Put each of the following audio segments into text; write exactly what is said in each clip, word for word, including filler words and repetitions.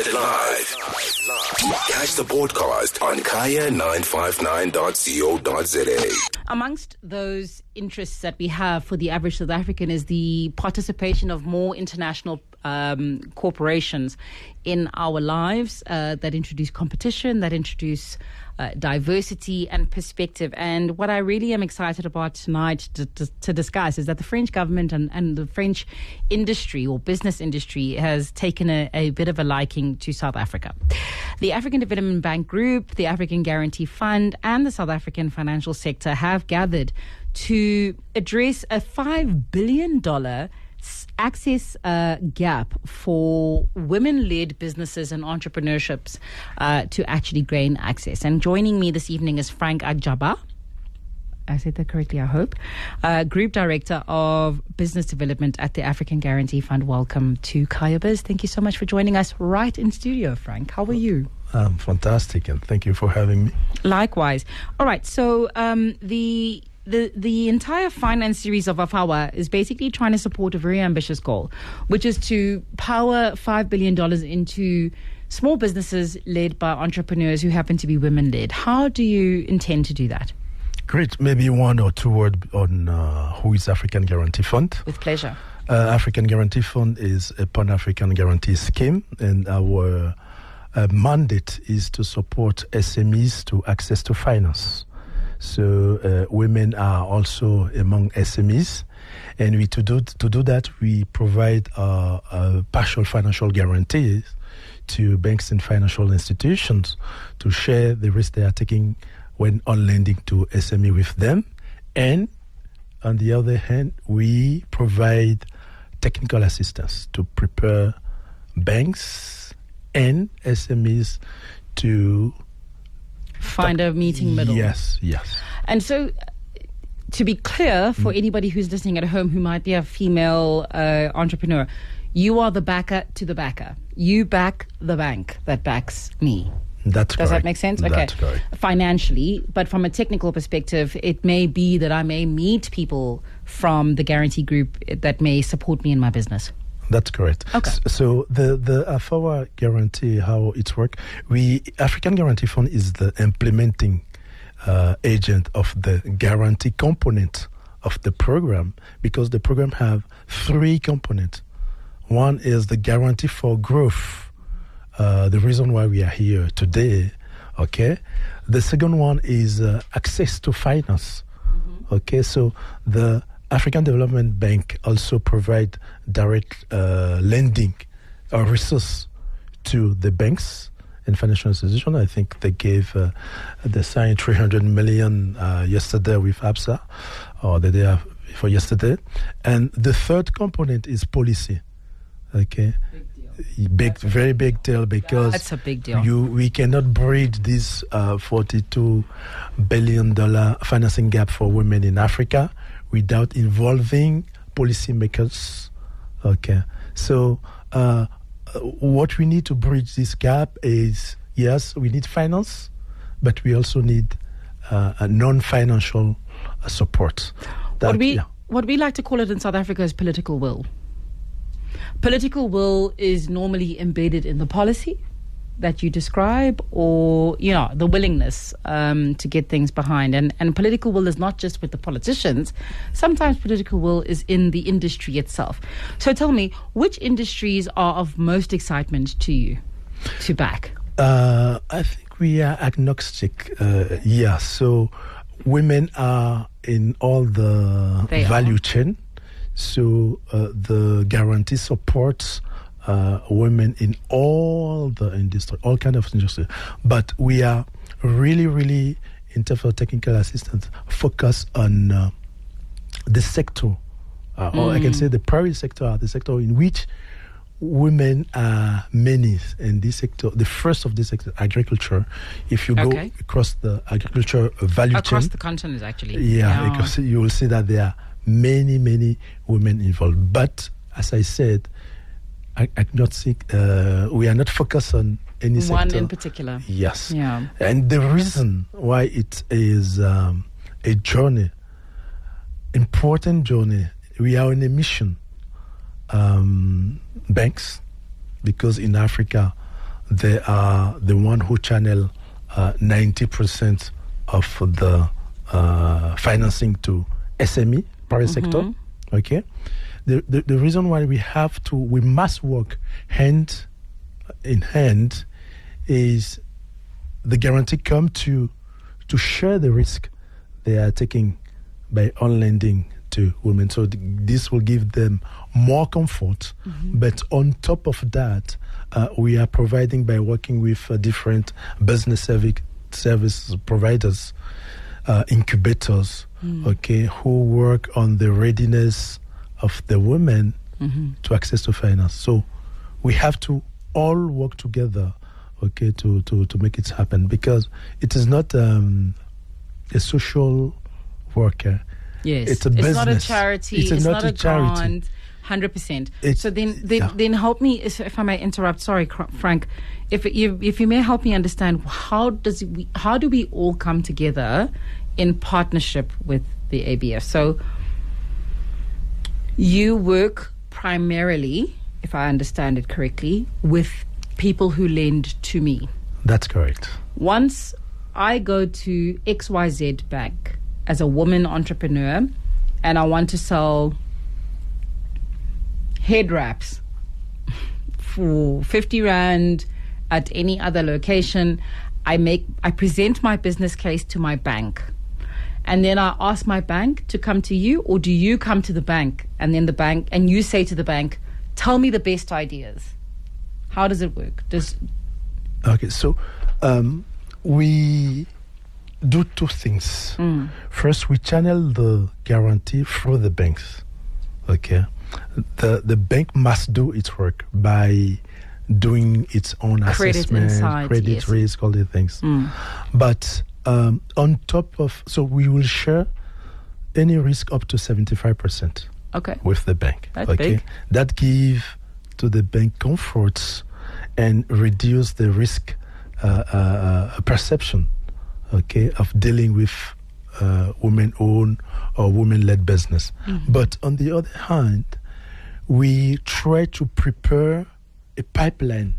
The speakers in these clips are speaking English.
Listen live. Catch the podcast on kaya nine five nine dot co dot za. Amongst those interests that we have for the average South African is the participation of more international um, corporations in our lives uh, that introduce competition, that introduce uh, diversity and perspective. And what I really am excited about tonight to, to, to discuss is that the French government and, and the French industry or business industry has taken a, a bit of a liking to South Africa. The African Development Bank Group, the African Guarantee Fund, and the South African financial sector have gathered to address a five billion dollars access uh, gap for women-led businesses and entrepreneurships uh, to actually gain access. And joining me this evening is Frank Ajaba. I said that correctly, I hope. Uh, Group Director of Business Development at the African Guarantee Fund. Welcome to Kaya Biz. Thank you so much for joining us right in studio, Frank. How are you? Um, fantastic, and thank you for having me. Likewise. All right, so um, the... The the entire finance series of Afawa is basically trying to support a very ambitious goal, which is to power five billion dollars into small businesses led by entrepreneurs who happen to be women-led. How do you intend to do that? Great. Maybe one or two words on uh, who is African Guarantee Fund. With pleasure. Uh, African Guarantee Fund is a Pan-African guarantee scheme, and our uh, mandate is to support S M Es to access to finance. So uh, women are also among S M Es, and we to do to do that we provide uh, uh, partial financial guarantees to banks and financial institutions to share the risk they are taking when on lending to S M E with them, and on the other hand, we provide technical assistance to prepare banks and S M Es to find a meeting middle. Yes, yes. And so, to be clear, for mm. anybody who's listening at home who might be a female uh, entrepreneur, you are the backer to the backer. You back the bank that backs me. That's Does correct. that make sense? Okay. That's correct. Financially, but from a technical perspective, it may be that I may meet people from the guarantee group that may support me in my business. That's correct. Okay. So the the Afawa guarantee, how it's work, we African Guarantee Fund is the implementing uh, agent of the guarantee component of the program, because the program have three components. One is the guarantee for growth, uh, the reason why we are here today. Okay. The second one is uh, access to finance. Mm-hmm. Okay. So the African Development Bank also provide direct uh, lending or resource to the banks and financial institutions. I think they gave, uh, they signed three hundred million uh, yesterday with ABSA, or the day before yesterday. And the third component is policy. Okay. Big, big very big deal, because that's a big deal. You, we cannot bridge this uh, forty-two billion dollars financing gap for women in Africa without involving policymakers. Okay. So uh, what we need to bridge this gap is, yes, we need finance, but we also need uh, a non-financial uh, support. That, what, we, yeah. what we like to call it in South Africa is political will. Political will is normally embedded in the policy that you describe, or, you know, the willingness um, to get things behind. And, and political will is not just with the politicians. Sometimes political will is in the industry itself. So tell me, which industries are of most excitement to you to back? Uh, I think we are agnostic. Uh, yeah, so women are in all the they value are. chain. So uh, the guarantee supports Uh, women in all the industry, all kind of industry. But we are really, really, in terms of technical assistance, focused on uh, the sector, uh, mm. or I can say the private sector, the sector in which women are many in this sector. The first of this sector, agriculture. If you okay. go across the agriculture value across chain. Across the continent, actually. Yeah, yeah, because you will see that there are many, many women involved. But, as I said, I, I not think uh, we are not focused on any one sector. in particular. Yes. Yeah. And the reason why it is um, a journey, important journey, we are on a mission. Um, banks, because in Africa they are the one who channel uh, ninety percent of the uh, financing to S M E, private mm-hmm. sector. Okay, the, the the reason why we have to, we must work hand in hand, is the guarantee come to to share the risk they are taking by on lending to women. So th- this will give them more comfort. Mm-hmm. But on top of that, uh, we are providing, by working with uh, different business service service providers, uh, incubators, mm. okay, who work on the readiness of the women mm-hmm. to access to finance. So we have to all work together, okay, to, to, to make it happen, because it is not um, a social worker. Yes, it's a it's business. Not a charity. It's, it's not, not a, a charity. grant. Hundred percent. It's, so then, then, yeah. then help me, if I may interrupt. Sorry, Frank. If you, if you may help me understand, how does we, how do we all come together in partnership with the A B F? So you work primarily, if I understand it correctly, with people who lend to me. That's correct. Once I go to X Y Z Bank as a woman entrepreneur, and I want to sell head wraps for fifty rand at any other location, I make I present my business case to my bank, and then I ask my bank to come to you, or do you come to the bank, and then the bank, and you say to the bank, tell me the best ideas? How does it work? Does okay, so um, we do two things. Mm. First, we channel the guarantee through the banks. Okay, the the bank must do its work by doing its own credit assessment, inside, credit yes. risk, all the things. Mm. But um, on top of, so we will share any risk up to seventy-five percent. Okay, with the bank. That's okay, big. That give to the bank comforts and reduce the risk uh, uh, perception. Okay, of dealing with uh, women-owned or women-led business. Mm-hmm. But on the other hand, we try to prepare a pipeline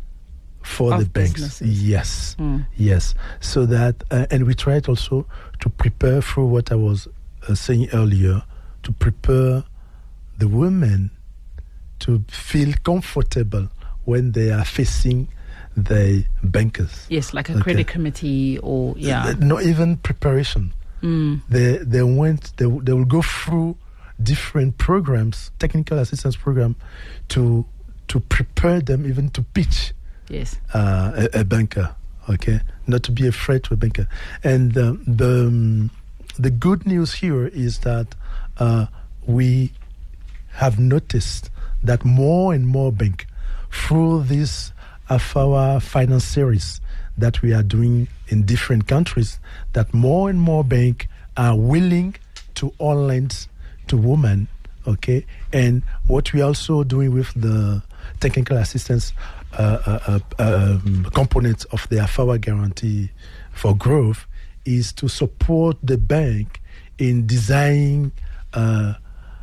for of the banks. Businesses. Yes, mm. yes. So that, uh, and we tried also to prepare through what I was uh, saying earlier, to prepare the women to feel comfortable when they are facing the bankers. Yes, like a okay. credit committee, or yeah. Not even preparation. Mm. They they went. They they will go through different programs, technical assistance program, to to prepare them even to pitch. Yes. Uh, a, a banker. Okay, not to be afraid to a banker. And um, the um, the good news here is that uh, we have noticed that more and more bank, through this of our finance series that we are doing in different countries, that more and more banks are willing to all lend to women, okay? And what we are also doing with the technical assistance uh, uh, uh, um, components of the AFAWA guarantee for growth is to support the bank in designing a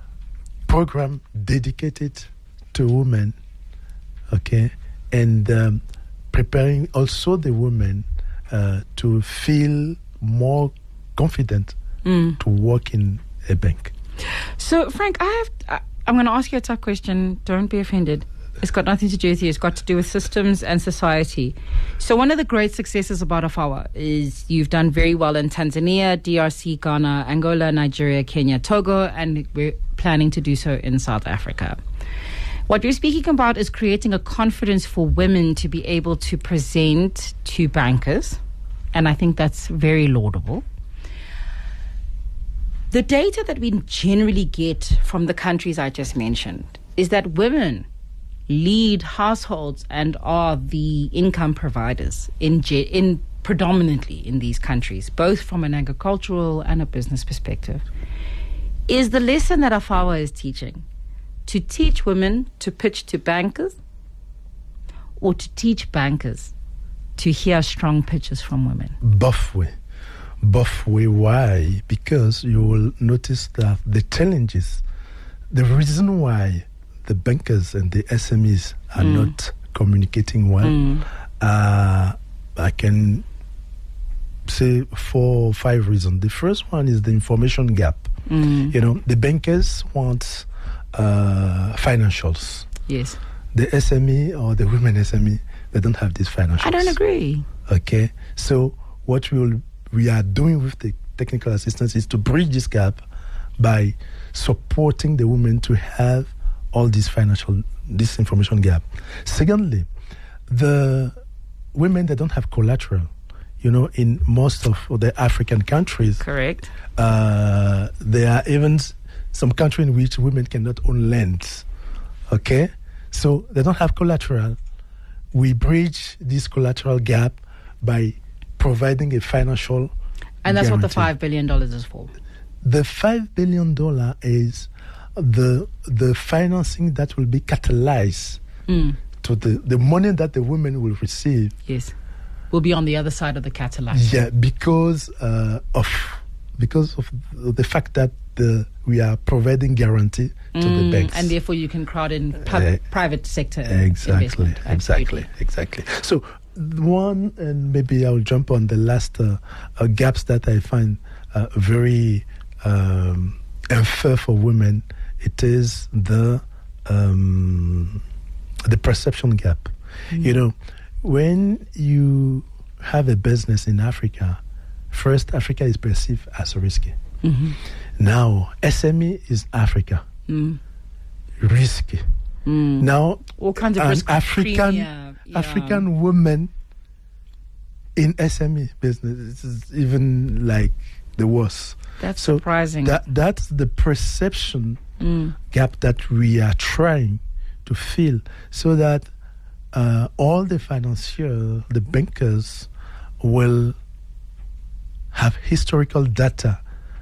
program dedicated to women, okay? And um, preparing also the women uh, to feel more confident mm. to work in a bank. So, Frank, I have. I'm going to ask you a tough question. Don't be offended. It's got nothing to do with you. It's got to do with systems and society. So, one of the great successes about AFAWA is you've done very well in Tanzania, D R C, Ghana, Angola, Nigeria, Kenya, Togo, and we're planning to do so in South Africa. What you're speaking about is creating a confidence for women to be able to present to bankers, and I think that's very laudable. The data that we generally get from the countries I just mentioned is that women lead households and are the income providers in ge- in predominantly in these countries, both from an agricultural and a business perspective. Is the lesson that AFAWA is teaching to teach women to pitch to bankers, or to teach bankers to hear strong pitches from women? Both way. Both way. Why? Because you will notice that the challenges, the reason why the bankers and the S M Es are mm. not communicating well. Mm. Uh, I can say four or five reasons. The first one is the information gap. Mm. You know, the bankers want uh, financials. Yes. The S M E or the women S M E, they don't have these financials. I don't agree. Okay, so what we will, we are doing with the technical assistance is to bridge this gap by supporting the women to have all this financial, this information gap. Secondly, the women that don't have collateral, you know, in most of the African countries, Correct. Uh, there are even some countries in which women cannot own lands. Okay, so they don't have collateral. We bridge this collateral gap by providing a financial And that's guarantee. what the five billion dollars is for. The five billion dollars is the the financing that will be catalyzed Mm. to the, the money that the women will receive. Yes. We'll be on the other side of the catalyst. Yeah, because uh, of because of the fact that the, we are providing guarantee to Mm, the banks. and therefore you can crowd in pub- Uh, private sector Exactly, investment. exactly, Absolutely. exactly. So one, and maybe I'll jump on the last uh, uh, gaps that I find uh, very um, unfair for women. It is the um, the perception gap. Mm. You know, when you have a business in Africa, first Africa is perceived as risky. Mm-hmm. Now S M E is Africa, Mm. risky. Mm. Now All kinds of an risk African premium, yeah. African woman in S M E business is even like the worst. That's So surprising. That that's the perception Mm. gap that we are trying to fill, so that uh, all the financiers, the bankers, will have historical data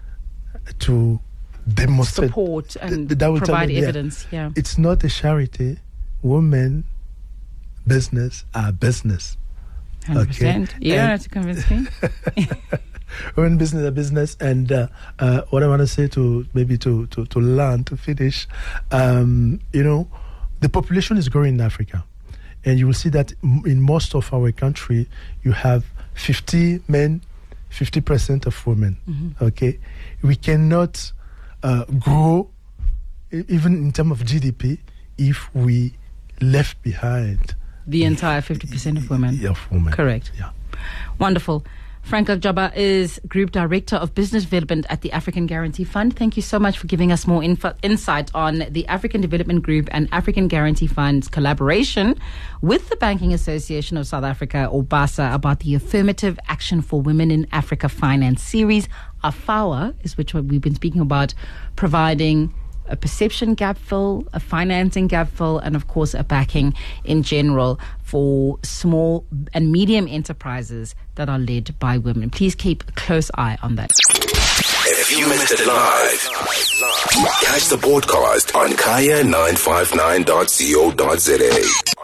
to demonstrate Support and Th- that will tell provide them, yeah, evidence. Yeah. it's not a charity. Women business are business. one hundred percent. Okay. You don't And- have to convince me. Women business are business, and uh, uh, what I want to say to maybe to to to learn to finish, um, you know, the population is growing in Africa, and you will see that m- in most of our country you have fifty men, fifty percent of women. Mm-hmm. Okay, we cannot uh, grow e- even in terms of G D P if we left behind The entire fifty percent of women. of women. Correct. Yeah. Wonderful. Frank Agjaba is Group Director of Business Development at the African Guarantee Fund. Thank you so much for giving us more info, insight on the African Development Group and African Guarantee Fund's collaboration with the Banking Association of South Africa, or BASA, about the Affirmative Action for Women in Africa Finance series. AFAWA is which one we've been speaking about, providing a perception gap fill, a financing gap fill, and of course a backing in general for small and medium enterprises that are led by women. Please keep a close eye on that. If you missed it live, catch the podcast on kaya nine five nine dot co dot za.